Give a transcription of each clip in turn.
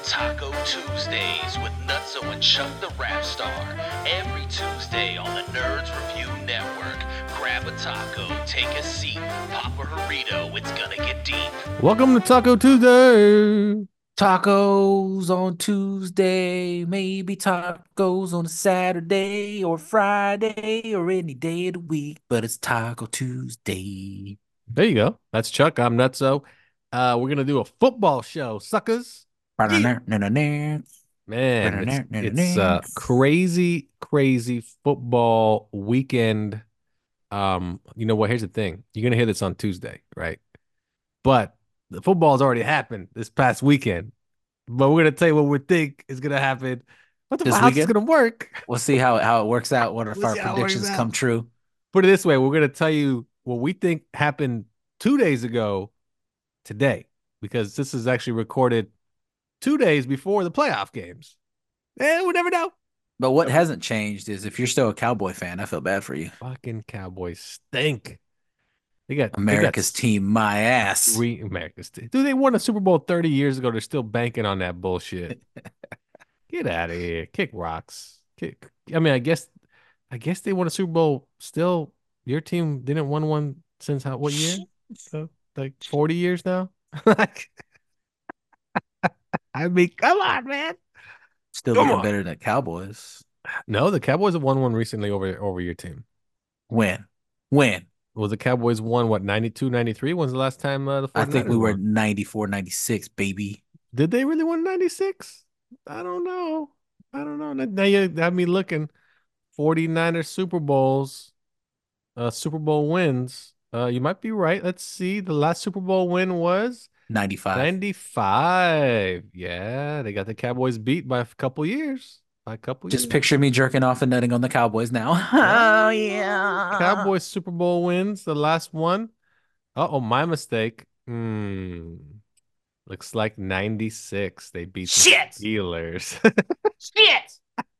Taco Tuesdays with Nutso and Chuck the Rap Star. Every Tuesday on the Nerds Review Network. Grab a taco, take a seat, pop a burrito, it's gonna get deep. Welcome to Taco Tuesday. Tacos on Tuesday, maybe tacos on a Saturday or Friday or any day of the week, but it's Taco Tuesday. There you go. That's Chuck. I'm Nutso. We're gonna do a football show, suckers. Yeah. Man, it's crazy, crazy football weekend. You know what? Here's the thing. You're gonna hear this on Tuesday, right? But the football's already happened this past weekend. But we're gonna tell you what we think is gonna happen. What the This how's this weekend? gonna work? We'll see how it works out. What if We'll our see how it works predictions out. come true? Put it this way, we're gonna tell you what we think happened 2 days ago today, because this is actually recorded 2 days before the playoff games. We never know. But what hasn't changed is if you're still a Cowboy fan, I feel bad for you. Fucking Cowboys stink. America's team, my ass. America's team. Dude, they won a Super Bowl 30 years ago. They're still banking on that bullshit. Get out of here. Kick rocks. I mean, I guess they won a Super Bowl still. Your team didn't win one since what year? Like 40 years now? I mean, come on, man. Still looking better than Cowboys. No, the Cowboys have won one recently over your team. When? Well, the Cowboys won, what, 92, 93? When's the last time the 49ers I think we were won? 94, 96, baby. Did they really win 96? I don't know. Now you have me looking. 49ers Super Bowls, Super Bowl wins. You might be right. Let's see. The last Super Bowl win was 95. 95. Yeah, they got the Cowboys beat by a couple years. Just picture me jerking off and nutting on the Cowboys now. Oh, yeah. Cowboys Super Bowl wins, the last one. Oh, my mistake. Looks like 96. They beat the Steelers. Shit!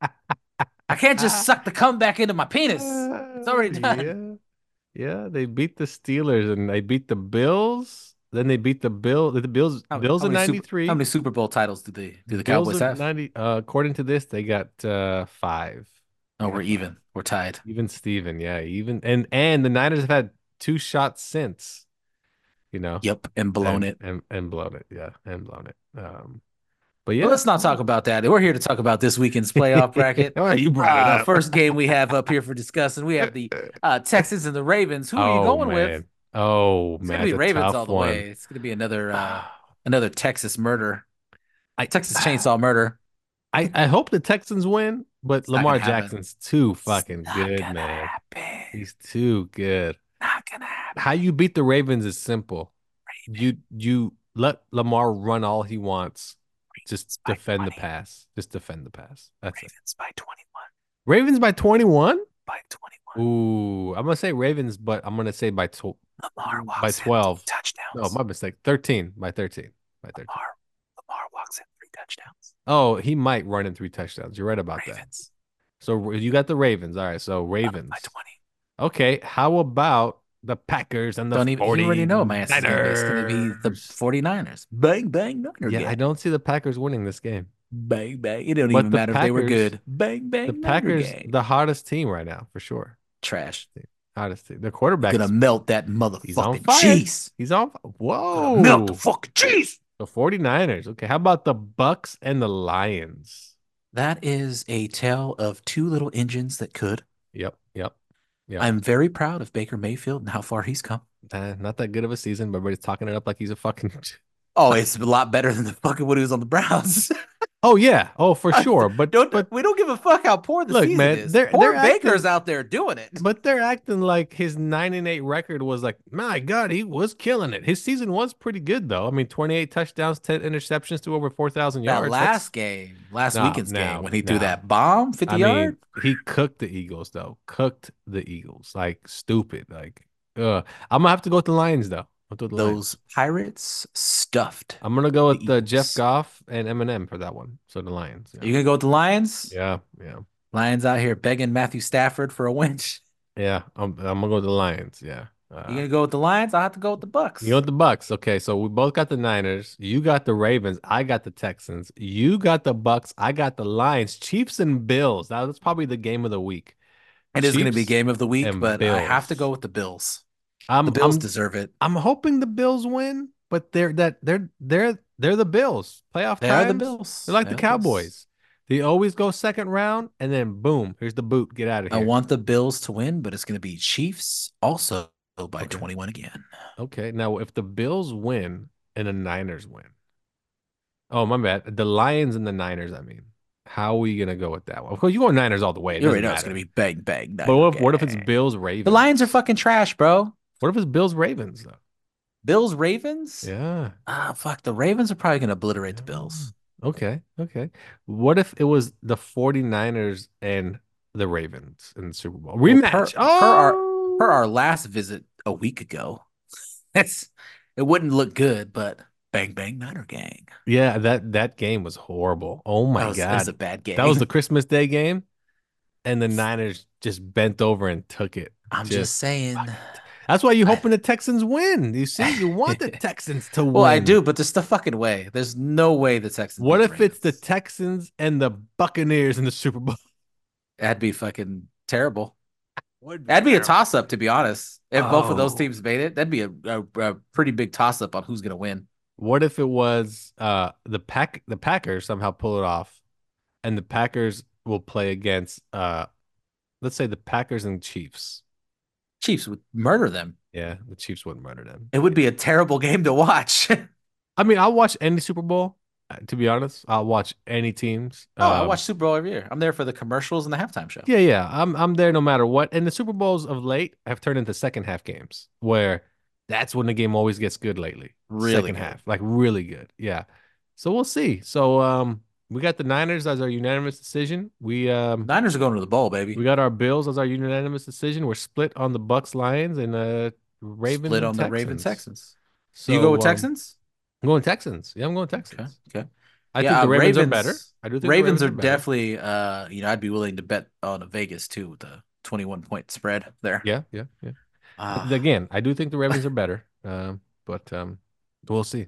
I can't just suck the comeback into my penis. It's already done. Yeah, they beat the Steelers and they beat the Bills. Then they beat the Bills in 93. How many Super Bowl titles do the Cowboys have? 90, according to this, they got 5. Oh, we're even. We're tied. Even Steven, yeah, even and the Niners have had 2 shots since, Yep, and blown it. And blown it, yeah, and blown it. But yeah, well, let's not talk about that. We're here to talk about this weekend's playoff bracket. Oh, you brought it up. First game we have up here for discussing. We have the Texans and the Ravens. Who are you going with? Oh, It's man, gonna be Ravens all the one. way. It's gonna be another Texas murder. Texas chainsaw murder. I hope the Texans win, but It's Lamar Jackson's too fucking good, man. Happen. He's too good. Not gonna happen. How you beat the Ravens is simple. You let Lamar run all he wants. Just defend the pass. Just defend the pass. That's Ravens by 21. Ravens by 21? By 21. Ooh, I'm gonna say Ravens, but I'm gonna say by 12. Touchdowns. No, my mistake. 13. By 13. Lamar walks in 3 touchdowns. Oh, he might run in 3 touchdowns. You're right about that. So you got the Ravens. All right, so Ravens. By 20. Okay, how about the Packers and the 49ers? You already know my answer is going to be the 49ers. Bang, bang, Niner. Yeah, I don't see the Packers winning this game. Bang, bang. It don't even matter if they were good. Bang, bang, the Packers, the hottest team right now, for sure. Trash. Hottest team. The quarterback gonna melt that motherfucking cheese. He's on. Whoa. Melt the fucking cheese. The 49ers. Okay, how about the Bucks and the Lions? That is a tale of 2 little engines that could. Yep. I'm very proud of Baker Mayfield and how far he's come. Not that good of a season, but everybody's talking it up like he's a fucking. Oh, it's a lot better than the fucking when he was on the Browns. Oh yeah, for sure. But we don't give a fuck how poor the season is. Poor Baker's out there doing it. But they're acting like his 9-8 record was like, my God, he was killing it. His season was pretty good though. I mean, 28 touchdowns, 10 interceptions to over 4,000 yards. Last weekend's game when he threw that bomb 50 yard. He cooked the Eagles though. Like stupid. Like, I'm gonna have to go with the Lions though. Those Pirates stuffed. I'm gonna go with Jeff Goff and Eminem for that one. So the Lions. Yeah. You gonna go with the Lions? Yeah. Lions out here begging Matthew Stafford for a win. Yeah, I'm gonna go with the Lions. Yeah. You gonna go with the Lions? I have to go with the Bucks. You go with the Bucks. Okay, so we both got the Niners. You got the Ravens. I got the Texans. You got the Bucks. I got the Lions. Chiefs and Bills. That's probably the game of the week. It is going to be game of the week, but Bills. I have to go with the Bills. The Bills deserve it. I'm hoping the Bills win, but they're the Bills. Playoff They times, are the Bills. They're like the Cowboys. They always go second round, and then boom, here's the boot. Get out of here. I want the Bills to win, but it's going to be Chiefs also by 21 again. Okay, now if the Bills win and the Niners win, oh my bad, the Lions and the Niners. I mean, how are we gonna go with that one? Of course, you go Niners all the way. You already know it's gonna be bang bang. But what if it's Bills Ravens? The Lions are fucking trash, bro. What if it's Bills Ravens though? Bills Ravens? Yeah. Fuck. The Ravens are probably gonna obliterate the Bills. Okay. What if it was the 49ers and the Ravens in the Super Bowl rematch? Per our last visit a week ago, it wouldn't look good, but bang bang Niner gang. Yeah, that game was horrible. Oh my God, that was a bad game. That was the Christmas Day game, and the Niners just bent over and took it. I'm just saying. That's why you hoping the Texans win. You see, you want the Texans to win. Well, I do, but there's the fucking way. There's no way the Texans. What if it's the Texans and the Buccaneers in the Super Bowl? That'd be fucking terrible. That'd be a toss-up, to be honest. If both of those teams made it, that'd be a pretty big toss-up on who's gonna win. What if it was the Packers somehow pull it off, and the Packers will play against let's say the Packers and Chiefs. Chiefs would murder them. Yeah, the Chiefs wouldn't murder them. It would be a terrible game to watch. I mean, I'll watch any Super Bowl. To be honest, I'll watch any teams. I watch Super Bowl every year. I'm there for the commercials and the halftime show. Yeah. I'm there no matter what. And the Super Bowls of late have turned into second half games where that's when the game always gets good lately. Really second half, like really good. Yeah. So we'll see. So we got the Niners as our unanimous decision. Niners are going to the bowl, baby. We got our Bills as our unanimous decision. We're split on the Bucks, Lions, and Ravens. Split on Texans. the Ravens, Texans. So you go with Texans? I'm going Texans. Yeah, I'm going Texans. Okay. I think the Ravens are better. I do think Ravens are definitely. I'd be willing to bet on a Vegas too with the 21-point spread there. Yeah. Again, I do think the Ravens are better. But we'll see.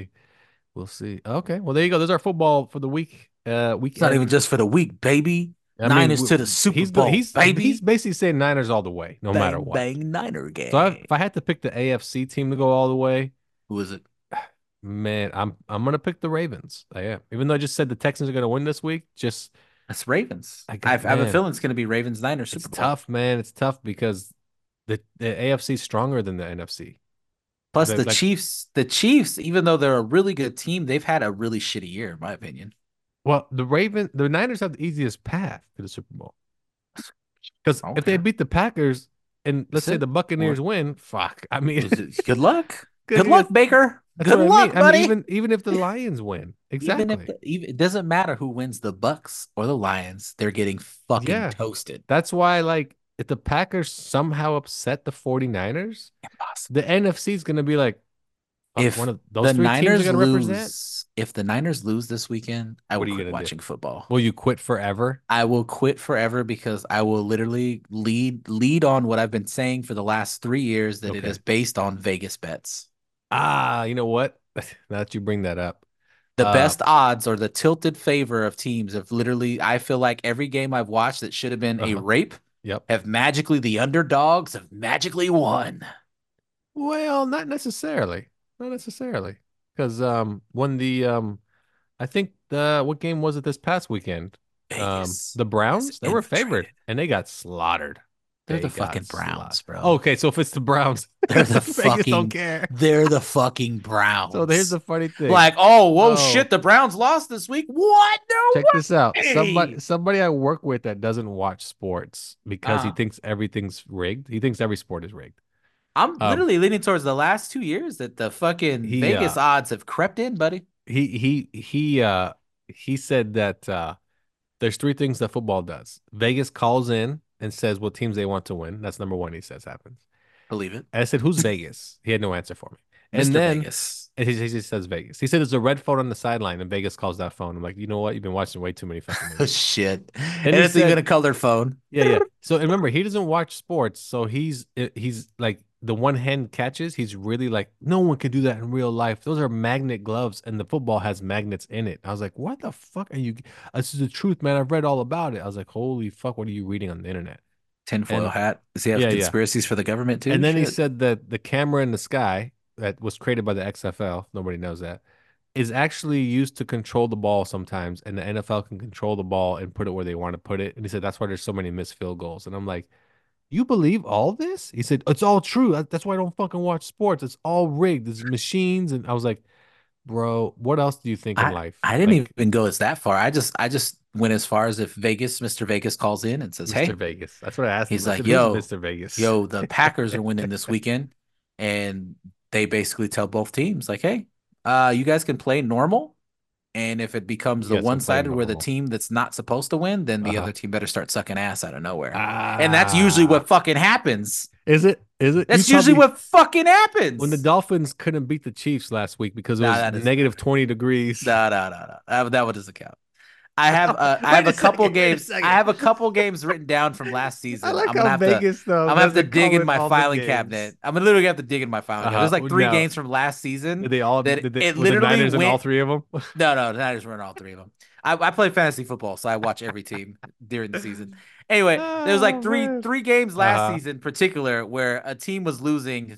Okay. Well, there you go. There's our football for the week. It's not even just for the week, baby. Niners to the Super Bowl, baby. He's basically saying Niners all the way, no matter what. Bang Niner game. So if I had to pick the AFC team to go all the way, who is it? Man, I'm gonna pick the Ravens. I am, even though I just said the Texans are gonna win this week. That's Ravens. I have a feeling it's gonna be Ravens Niners Super Bowl. It's tough, man. It's tough because the AFC is stronger than the NFC. Plus the Chiefs, even though they're a really good team, they've had a really shitty year, in my opinion. Well, the Niners have the easiest path to the Super Bowl. Because if they beat the Packers and let's say the Buccaneers win, fuck. I mean, good luck. Good luck, Baker. Good luck, buddy. I mean, even if the Lions win, exactly. It doesn't matter who wins, the Bucks or the Lions. They're getting fucking toasted. That's why, like, if the Packers somehow upset the 49ers, impossible. The NFC is going to be like, if one of those three teams are going to represent. If the Niners lose this weekend, I will quit watching football. Will you quit forever? I will quit forever because I will literally lead on what I've been saying for the last 3 years that it is based on Vegas bets. You know what? Now that you bring that up, the best odds or the tilted favor of teams have literally, I feel like every game I've watched that should have been a rape, have magically, the underdogs have magically won. Well, not necessarily. Because when I think what game was it this past weekend? Vegas. The Browns, they were favored and they got slaughtered. They're the fucking Browns, bro. Okay, so if it's the Browns, they're the fucking. Don't care. They're the fucking Browns. So here's the funny thing. Like, shit, the Browns lost this week. What? No. Check this out. Somebody I work with that doesn't watch sports because he thinks everything's rigged. He thinks every sport is rigged. I'm literally leaning towards the last 2 years that the fucking Vegas odds have crept in, buddy. He said that there's three things that football does. Vegas calls in and says what teams they want to win. That's number one. He says happens. Believe it. And I said, "Who's Vegas?" He had no answer for me. And Mr. then Vegas. He just says Vegas. He said there's a red phone on the sideline, and Vegas calls that phone. I'm like, you know what? You've been watching way too many fucking movies. Shit. And it's even a colored phone. Yeah. So remember, he doesn't watch sports, so he's like the one-hand catches, he's really like, no one can do that in real life. Those are magnet gloves, and the football has magnets in it. I was like, what the fuck are you? This is the truth, man. I've read all about it. I was like, holy fuck, what are you reading on the internet? Tinfoil And hat. Does he have yeah, yeah. conspiracies for the government too? And then he Shit. said that the camera in the sky that was created by the XFL, nobody knows that, is actually used to control the ball sometimes, and the NFL can control the ball and put it where they want to put it. And he said that's why there's so many missed field goals. And I'm like, you believe all this? He said, it's all true. That's why I don't fucking watch sports. It's all rigged. There's machines. And I was like, bro, what else do you think in I life? I didn't Like even go as that far. I just went as far as if Mr. Vegas calls in and says, Mr. "Hey," Vegas. That's what I asked him. he's I like, said, who's "Yo, Mr. Vegas? yo, the Packers are winning this weekend," and they basically tell both teams like, "Hey, you guys can play normal, and if it becomes You the guys can play one-sided where the normal. team that's not supposed to win, then the Uh-huh. other team better start sucking ass out of nowhere." And that's usually Ah, what fucking happens. is it? Is it? You That's usually probably what fucking when the happens. Dolphins couldn't beat the Chiefs last week because it Nah, was that doesn't negative count. 20 degrees. No, no, no, no. That one doesn't count. I have Wait a a couple second. Wait a games. I second. have a couple games written down from last I season. like how Vegas though I'm gonna have to doesn't dig call in it my all the filing games. cabinet. I'm gonna literally have to dig in my filing cabinet. There's like three Now, games from last season did they all? that it Was the literally Niners in all went. three of them? No, no, the Niners were in all three of them. I play fantasy football, so I watch every team during the season. Anyway, there was like Oh three man. three games last Uh-huh. season, in particular, where a team was losing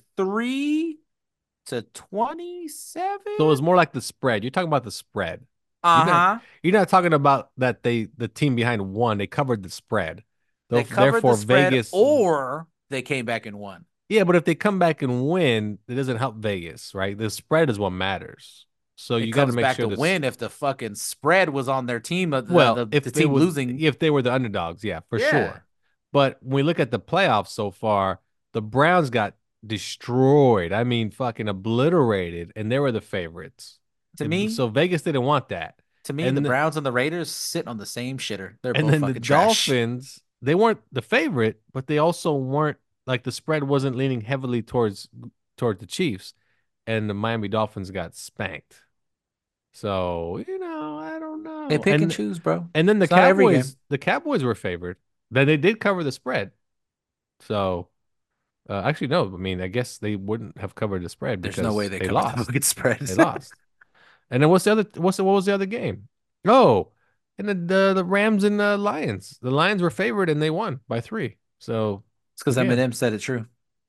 3-27. So it was more like the spread. You're talking about the spread. You're not Uh-huh. you're not talking about that the team behind won. They covered the spread. They covered the Therefore, spread Vegas. or they came back and won. Yeah, but if they come back and win, it doesn't help Vegas, right? The spread is what matters. So It you got to comes make back sure to this. win if the fucking spread was on their team, Well, the team losing. if they were the underdogs, yeah, for Yeah. sure. But when we look at the playoffs so far, the Browns got destroyed. I mean, fucking obliterated, and they were the favorites. To me, So Vegas didn't want that. the And Browns and the Raiders sit on the same shitter. They're and both then the fucking trash. Dolphins, they weren't the favorite, but they also weren't like the spread wasn't leaning heavily towards the Chiefs, and the Miami Dolphins got spanked. So, I don't They know. pick and choose, bro. And then It's not every game. The Cowboys were favored. Then they did cover the spread. So, actually, no. I mean, I guess they wouldn't have covered the spread There's no way because they they cover the lost. fucking spreads. They lost. And then what was the other game? Oh, and the Rams and the Lions. The Lions were favored and they won by 3. So It's because again, Eminem said it true.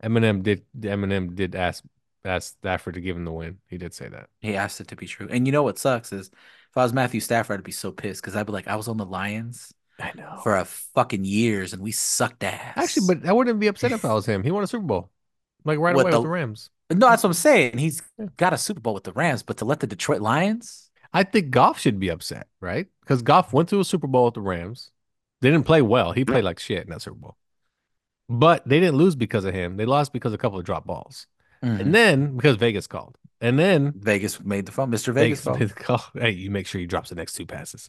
Eminem did ask Stafford to give him the win. He did say that. He asked it to be true. And you know what sucks is if I was Matthew Stafford, I'd be so pissed because I'd be like, I was on the Lions I know. for a fucking years and we sucked ass. Actually, but I wouldn't be upset if I was him. He won a Super Bowl. Like right What away with the Rams. No, that's what I'm saying. He's Yeah. got a Super Bowl with the Rams, but to let the Detroit Lions, I think Goff should be upset, right? Because Goff went to a Super Bowl with the Rams. They didn't play well. He played like shit in that Super Bowl. But they didn't lose because of him. They lost because of a couple of drop balls. And then because Vegas called. And then Vegas made the phone. Mr. Vegas made the call. Hey, you make sure he drops the next 2 passes.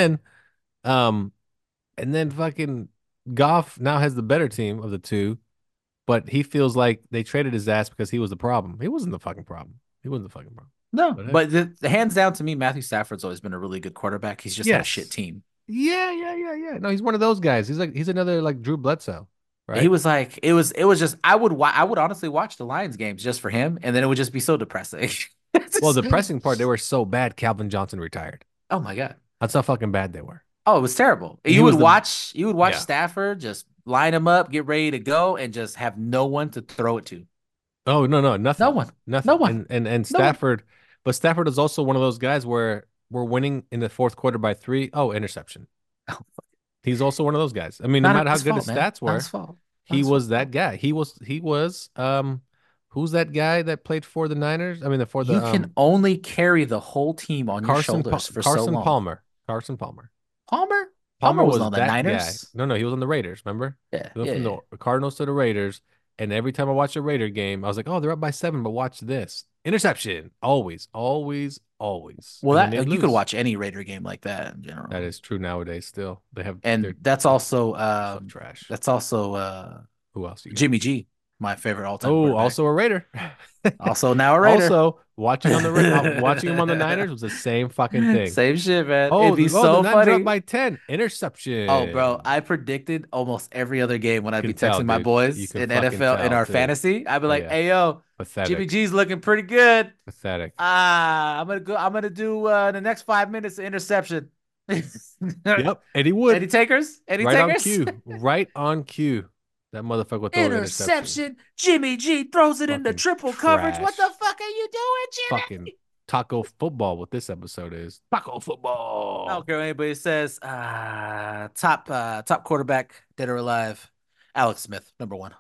Um, and then fucking Goff now has the better team of the two, but he feels like they traded his ass because he was the problem. He wasn't the fucking problem. He wasn't the fucking problem. No, But, but the hands down to me, Matthew Stafford's always been a really good quarterback. He's just had a yes. shit team. Yeah. No, he's one of those guys. He's another like Drew Bledsoe, right? He was like, it was just I would honestly watch the Lions games just for him, and then it would just be so depressing. Well, the pressing part, they were so bad. Calvin Johnson retired. Oh my God. That's how fucking bad they were. Oh, it was terrible. He You would was watch Yeah. Stafford just line him up, get ready to go, and just have no one to throw it to. Oh no, nothing. No one. Nothing. No one. And No one. Stafford, but Stafford is also one of those guys where we're winning in the fourth quarter by 3. Oh, interception. Oh, He's also one of those guys. I mean, no not matter how his good fault, his man. stats Not were, his fault. Not he his was fault. that guy. He was who's that guy that played for the Niners? I mean, for the You can only carry the whole team on your shoulders for so long. Palmer. Carson Palmer. Palmer? Palmer wasn't was on the that Niners. guy. No, he was on the Raiders. Remember? Yeah, He went from yeah. the Cardinals to the Raiders, and every time I watched a Raider game, I was like, "Oh, they're up by 7, but watch this interception! Always. Well, And then they'd you could lose. watch any Raider game like that in general. That is true nowadays. Still, they have And they're that's also so trash. that's also Who else? You got? Jimmy G. My favorite all-time. Oh, also a Raider. Also now a Raider. Also watching him on the Niners was the same fucking thing. Same shit, man. Oh, it'd be so the Niners funny. dropped by 10. Interception. Oh, bro, I predicted almost every other game when I'd be tell, texting my dude. boys in NFL in our fantasy. I'd be like, "Hey, yo, pathetic. Jimmy G's looking pretty good. Pathetic. I'm gonna do the next 5 minutes of interception." Yep, and he would. Any takers? Any right takers? On cue. Right on cue. That motherfucker would throw interception. Jimmy G throws it into triple coverage. What the fuck are you doing, Jimmy? Fucking taco football. What this episode is taco football. I don't care what anybody says. Top quarterback, dead or alive. Alex Smith, number 1.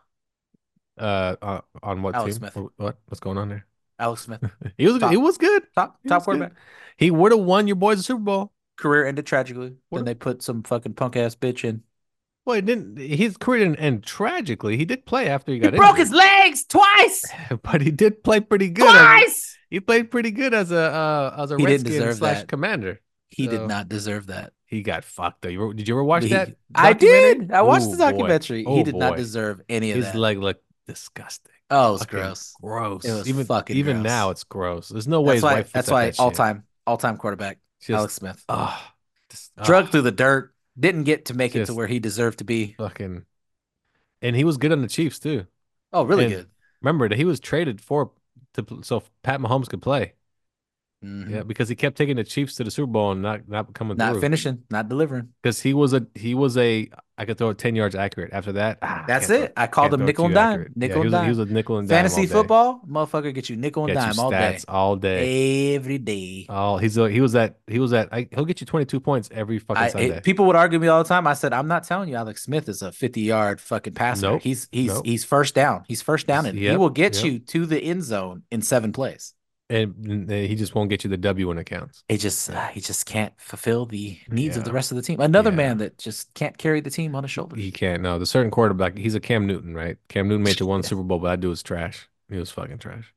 On what Alex team? Smith. What's going on there? Alex Smith. He was good. Top quarterback. Good. He would have won your boys the Super Bowl. Career ended tragically. Then they put some fucking punk ass bitch in. Well, it didn't. His career didn't end tragically. He did play after he got injured. Broke his legs twice. But he did play pretty good. Twice. He played pretty good as a Redskin / commander. He did not deserve that. He got fucked though. Did you ever watch that? I did. I watched the documentary. He did not deserve any of that. His leg looked disgusting. Oh, it was gross. Gross. It was even gross. Now it's gross. There's no way his wife. That's why all time quarterback Alex Smith. Drug through the dirt. Didn't get to make it to where he deserved to be. Fucking, and he was good on the Chiefs too. Oh, really good. Remember that he was traded so Pat Mahomes could play. Mm-hmm. Yeah, because he kept taking the Chiefs to the Super Bowl and not coming through. Not finishing, not delivering. Because he was a I could throw it 10 yards accurate. After that, that's it. I called him nickel and dime. Nickel and dime. He was a nickel and dime. Fantasy football, motherfucker, get you nickel and dime all day. All day. Every day. Oh, he was that. He'll get you 22 points every fucking Sunday. People would argue with me all the time. I said, I'm not telling you Alex Smith is a 50-yard fucking passer. Nope. He's first down. He's first down, and he will get you to the end zone in 7 plays. And he just won't get you the W when it counts. He just can't fulfill the needs of the rest of the team. Another man that just can't carry the team on his shoulders. He can't. No, the certain quarterback. He's a Cam Newton, right? Cam Newton made the one Super Bowl, but that dude was trash. He was fucking trash.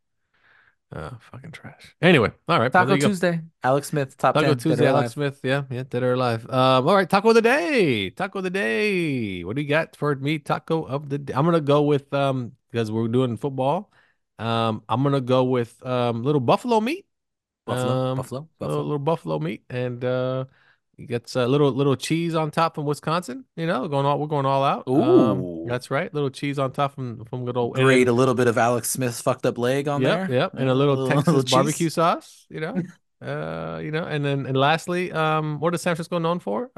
Fucking trash. Anyway, all right. Taco Tuesday. Alex Smith, top 10. Taco Tuesday. Alex Smith. Yeah, dead or alive. All right. Taco of the day. Taco of the day. What do you got for me? Taco of the day. I'm gonna go with because we're doing football. I'm gonna go with little buffalo meat. Buffalo. Little buffalo meat, and you get a little cheese on top from Wisconsin. You know, we're going all out. Ooh, that's right. Little cheese on top from good old. Grate a little bit of Alex Smith's fucked up leg on there. Yep, and a little Texas barbecue sauce. You know, and lastly, what is San Francisco known for?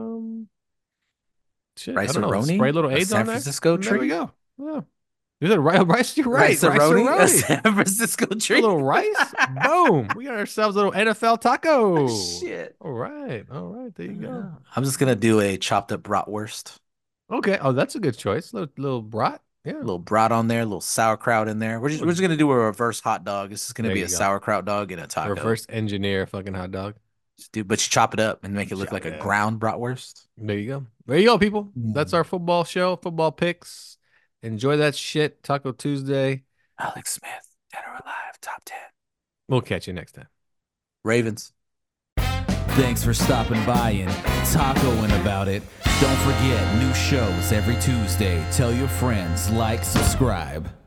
Rice-A-Roni? Spray little AIDS on there. San Francisco tree. There we go. Yeah. You said rice, you're right. Rice-A-Roni, San Francisco tree. A little rice. Boom. We got ourselves a little NFL taco. Shit. All right. There you go. I'm just going to do a chopped up bratwurst. Okay. Oh, that's a good choice. Little brat. Yeah. A little brat on there, a little sauerkraut in there. We're just going to do a reverse hot dog. This is going to be a sauerkraut dog and a taco. Reverse engineer fucking hot dog. But you chop it up and make it look like a ground bratwurst. There you go, people. That's our football show, football picks. Enjoy that shit. Taco Tuesday. Alex Smith, dead or alive, top 10. We'll catch you next time. Ravens. Thanks for stopping by and tacoing about it. Don't forget, new shows every Tuesday. Tell your friends, subscribe.